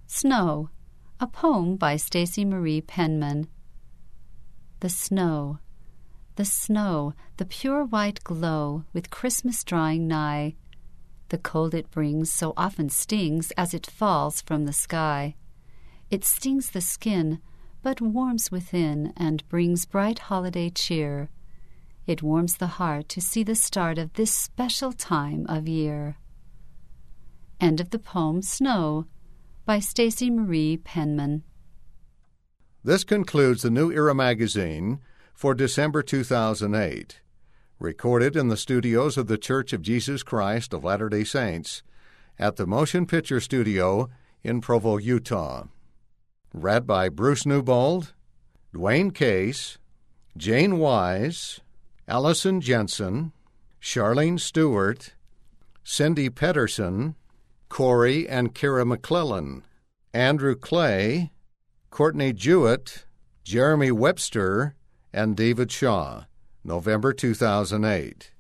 Snow, a poem by Stacy Marie Penman. The snow, the pure white glow, with Christmas drawing nigh. The cold it brings so often stings as it falls from the sky. It stings the skin, but warms within and brings bright holiday cheer. It warms the heart to see the start of this special time of year. End of the poem Snow by Stacy Marie Penman. This concludes the New Era magazine for December 2008. Recorded in the studios of the Church of Jesus Christ of Latter-day Saints at the Motion Picture Studio in Provo, Utah. Read by Bruce Newbold, Dwayne Case, Jane Wise, Allison Jensen, Charlene Stewart, Cindy Pedersen, Corey and Kira McClellan, Andrew Clay, Courtney Jewett, Jeremy Webster, and David Shaw. November 2008.